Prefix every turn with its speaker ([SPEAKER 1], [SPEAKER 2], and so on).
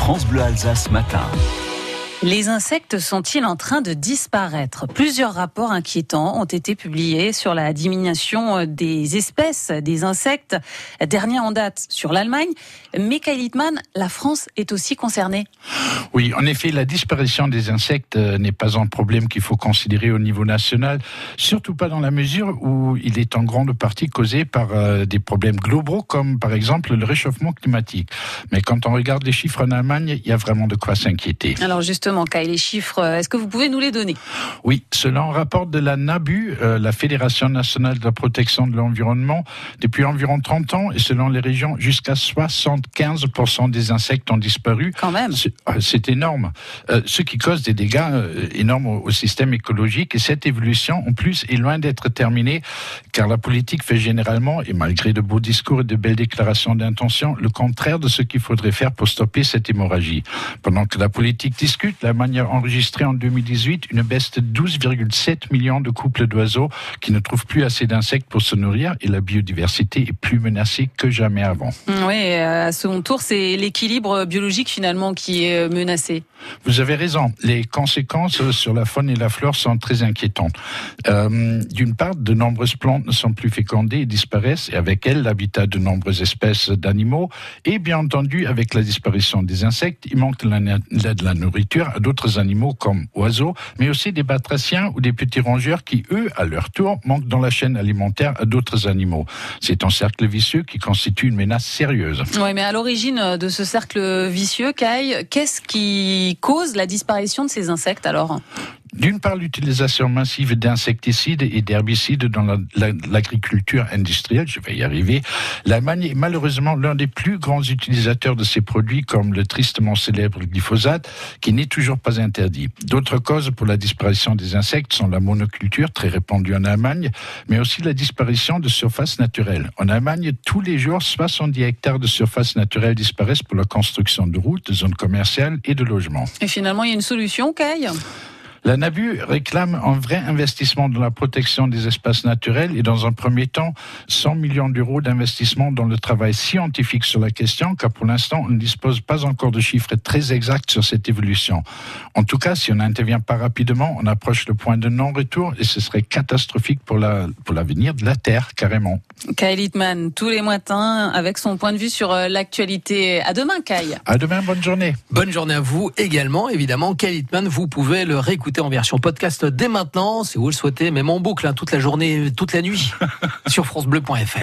[SPEAKER 1] France Bleu Alsace matin.
[SPEAKER 2] Les insectes sont-ils en train de disparaître ? Plusieurs rapports inquiétants ont été publiés sur la diminution des espèces des insectes. Dernier en date sur l'Allemagne. Mais Kyle Littmann, la France est aussi concernée.
[SPEAKER 3] Oui, en effet, la disparition des insectes n'est pas un problème qu'il faut considérer au niveau national, surtout pas dans la mesure où il est en grande partie causé par des problèmes globaux, comme par exemple le réchauffement climatique. Mais quand on regarde les chiffres en Allemagne, il y a vraiment de quoi s'inquiéter.
[SPEAKER 2] Alors justement, Kyle, les chiffres, est-ce que vous pouvez nous les donner ?
[SPEAKER 3] Oui, selon un rapport de la NABU, la Fédération nationale de la protection de l'environnement, depuis environ 30 ans, et selon les régions, jusqu'à 75% des insectes ont disparu.
[SPEAKER 2] Quand même.
[SPEAKER 3] C'est énorme. Ce qui cause des dégâts énormes au système écologique. Et cette évolution, en plus, est loin d'être terminée, car la politique fait généralement, et malgré de beaux discours et de belles déclarations d'intention, le contraire de ce qu'il faudrait faire pour stopper cette hémorragie. Pendant que la politique discute, l'Allemagne a enregistré en 2018 une baisse de 12,7 millions de couples d'oiseaux qui ne trouvent plus assez d'insectes pour se nourrir, et la biodiversité est plus menacée que jamais avant.
[SPEAKER 2] Oui, à son tour, c'est l'équilibre biologique finalement qui est menacé.
[SPEAKER 3] Vous avez raison. Les conséquences sur la faune et la flore sont très inquiétantes. D'une part, de nombreuses plantes ne sont plus fécondées et disparaissent, et avec elles, l'habitat de nombreuses espèces d'animaux. Et bien entendu, avec la disparition des insectes, il manque de la nourriture à d'autres animaux comme oiseaux, mais aussi des batraciens ou des petits rongeurs qui, eux, à leur tour, manquent dans la chaîne alimentaire à d'autres animaux. C'est un cercle vicieux qui constitue une menace sérieuse.
[SPEAKER 2] Oui, mais à l'origine de ce cercle vicieux, Kai, qu'est-ce qui cause la disparition de ces insectes alors ?
[SPEAKER 3] D'une part, l'utilisation massive d'insecticides et d'herbicides dans l'agriculture industrielle, je vais y arriver. L'Allemagne est malheureusement l'un des plus grands utilisateurs de ces produits, comme le tristement célèbre glyphosate, qui n'est toujours pas interdit. D'autres causes pour la disparition des insectes sont la monoculture, très répandue en Allemagne, mais aussi la disparition de surfaces naturelles. En Allemagne, tous les jours, 70 hectares de surfaces naturelles disparaissent pour la construction de routes, de zones commerciales et de logements.
[SPEAKER 2] Et finalement, il y a une solution, Kai ?
[SPEAKER 3] La NABU réclame un vrai investissement dans la protection des espaces naturels et dans un premier temps 100 millions d'euros d'investissement dans le travail scientifique sur la question, car pour l'instant on ne dispose pas encore de chiffres très exacts sur cette évolution. En tout cas, si on n'intervient pas rapidement, on approche le point de non-retour et ce serait catastrophique pour l'avenir de la Terre, carrément.
[SPEAKER 2] Kyle Littmann, tous les matins, avec son point de vue sur l'actualité. À demain, Kai.
[SPEAKER 3] À demain, bonne journée.
[SPEAKER 4] Bonne journée à vous également. Évidemment, Kyle Littmann, vous pouvez le réécouter en version podcast dès maintenant, si vous le souhaitez, même en boucle, toute la journée, toute la nuit, sur francebleu.fr.